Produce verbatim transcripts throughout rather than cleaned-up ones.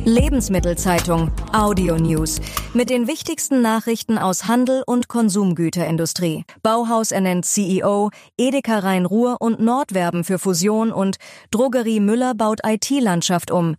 Lebensmittelzeitung Audio News mit den wichtigsten Nachrichten aus Handel und Konsumgüterindustrie. Bauhaus ernennt C E O, Edeka Rhein-Ruhr und Nordwerben für Fusion und Drogerie Müller baut I T-Landschaft um.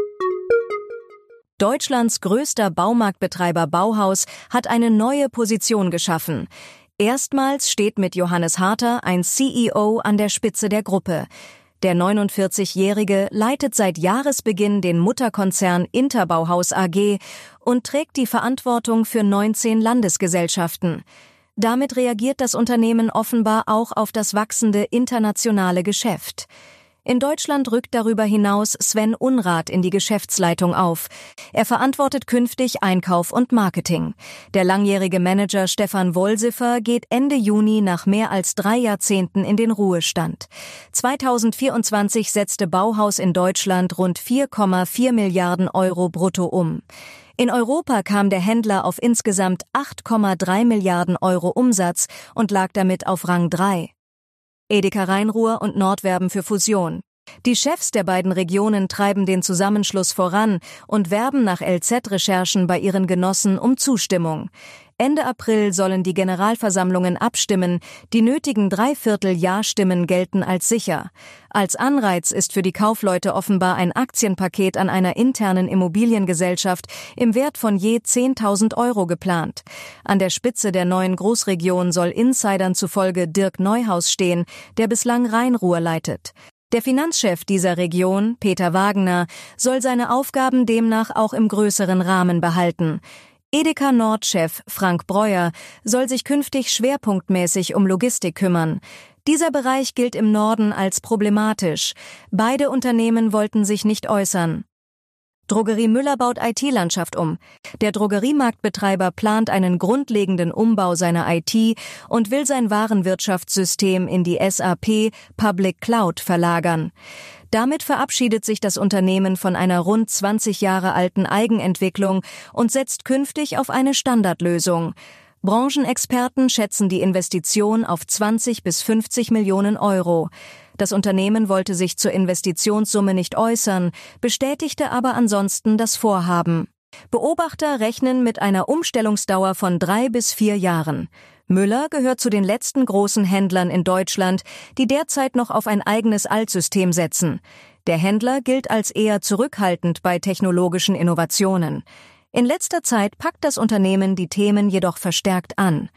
Deutschlands größter Baumarktbetreiber Bauhaus hat eine neue Position geschaffen. Erstmals steht mit Johannes Harter ein C E O an der Spitze der Gruppe. Der neunundvierzigjährige leitet seit Jahresbeginn den Mutterkonzern Interbauhaus A G und trägt die Verantwortung für neunzehn Landesgesellschaften. Damit reagiert das Unternehmen offenbar auch auf das wachsende internationale Geschäft. In Deutschland rückt darüber hinaus Sven Unrath in die Geschäftsleitung auf. Er verantwortet künftig Einkauf und Marketing. Der langjährige Manager Stefan Wollsiffer geht Ende Juni nach mehr als drei Jahrzehnten in den Ruhestand. zweitausendvierundzwanzig setzte Bauhaus in Deutschland rund vier Komma vier Milliarden Euro brutto um. In Europa kam der Händler auf insgesamt acht Komma drei Milliarden Euro Umsatz und lag damit auf Rang drei. Edeka Rhein-Ruhr und Nordwerben für Fusion. Die Chefs der beiden Regionen treiben den Zusammenschluss voran und werben nach L Z-Recherchen bei ihren Genossen um Zustimmung. Ende April sollen die Generalversammlungen abstimmen, die nötigen Dreiviertel-Ja-Stimmen gelten als sicher. Als Anreiz ist für die Kaufleute offenbar ein Aktienpaket an einer internen Immobiliengesellschaft im Wert von je zehntausend Euro geplant. An der Spitze der neuen Großregion soll Insidern zufolge Dirk Neuhaus stehen, der bislang Rhein-Ruhr leitet. Der Finanzchef dieser Region, Peter Wagner, soll seine Aufgaben demnach auch im größeren Rahmen behalten. Edeka Nord-Chef Frank Breuer soll sich künftig schwerpunktmäßig um Logistik kümmern. Dieser Bereich gilt im Norden als problematisch. Beide Unternehmen wollten sich nicht äußern. Drogerie Müller baut I T-Landschaft um. Der Drogeriemarktbetreiber plant einen grundlegenden Umbau seiner I T und will sein Warenwirtschaftssystem in die S A P Public Cloud verlagern. Damit verabschiedet sich das Unternehmen von einer rund zwanzig Jahre alten Eigenentwicklung und setzt künftig auf eine Standardlösung. Branchenexperten schätzen die Investition auf zwanzig bis fünfzig Millionen Euro. Das Unternehmen wollte sich zur Investitionssumme nicht äußern, bestätigte aber ansonsten das Vorhaben. Beobachter rechnen mit einer Umstellungsdauer von drei bis vier Jahren. Müller gehört zu den letzten großen Händlern in Deutschland, die derzeit noch auf ein eigenes Altsystem setzen. Der Händler gilt als eher zurückhaltend bei technologischen Innovationen. In letzter Zeit packt das Unternehmen die Themen jedoch verstärkt an.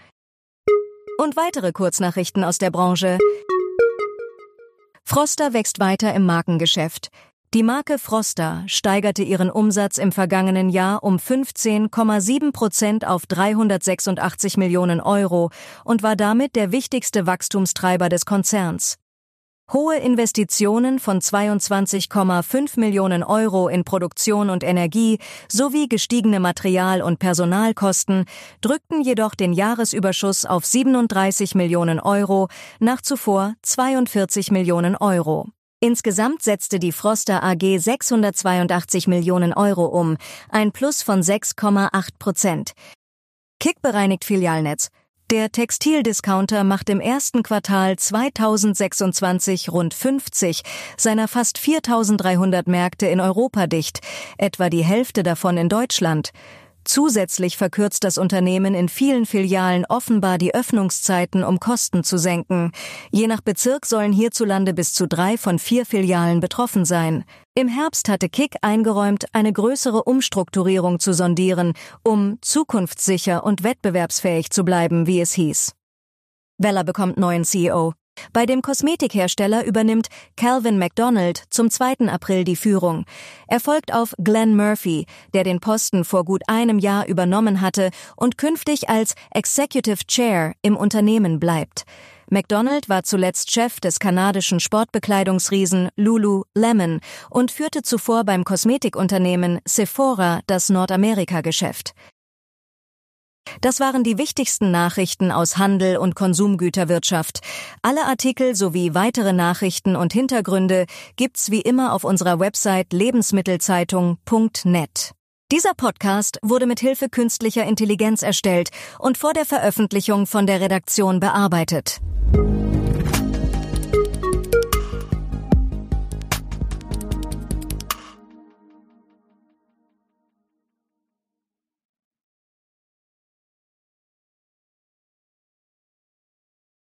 Und weitere Kurznachrichten aus der Branche. Froster wächst weiter im Markengeschäft. Die Marke Froster steigerte ihren Umsatz im vergangenen Jahr um fünfzehn Komma sieben Prozent auf dreihundertsechsundachtzig Millionen Euro und war damit der wichtigste Wachstumstreiber des Konzerns. Hohe Investitionen von zweiundzwanzig Komma fünf Millionen Euro in Produktion und Energie sowie gestiegene Material- und Personalkosten drückten jedoch den Jahresüberschuss auf siebenunddreißig Millionen Euro, nach zuvor zweiundvierzig Millionen Euro. Insgesamt setzte die Froster A G sechshundertzweiundachtzig Millionen Euro um, ein Plus von sechs Komma acht Prozent. Kick bereinigt Filialnetz. Der Textildiscounter macht im ersten Quartal zweitausendsechsundzwanzig rund fünfzig seiner fast viertausenddreihundert Märkte in Europa dicht, etwa die Hälfte davon in Deutschland. Zusätzlich verkürzt das Unternehmen in vielen Filialen offenbar die Öffnungszeiten, um Kosten zu senken. Je nach Bezirk sollen hierzulande bis zu drei von vier Filialen betroffen sein. Im Herbst hatte Kick eingeräumt, eine größere Umstrukturierung zu sondieren, um zukunftssicher und wettbewerbsfähig zu bleiben, wie es hieß. Wella bekommt neuen C E O. Bei dem Kosmetikhersteller übernimmt Calvin McDonald zum zweiten April die Führung. Er folgt auf Glenn Murphy, der den Posten vor gut einem Jahr übernommen hatte und künftig als Executive Chair im Unternehmen bleibt. McDonald war zuletzt Chef des kanadischen Sportbekleidungsriesen Lululemon und führte zuvor beim Kosmetikunternehmen Sephora das Nordamerika-Geschäft. Das waren die wichtigsten Nachrichten aus Handel und Konsumgüterwirtschaft. Alle Artikel sowie weitere Nachrichten und Hintergründe gibt's wie immer auf unserer Website lebensmittelzeitung punkt net. Dieser Podcast wurde mit Hilfe künstlicher Intelligenz erstellt und vor der Veröffentlichung von der Redaktion bearbeitet.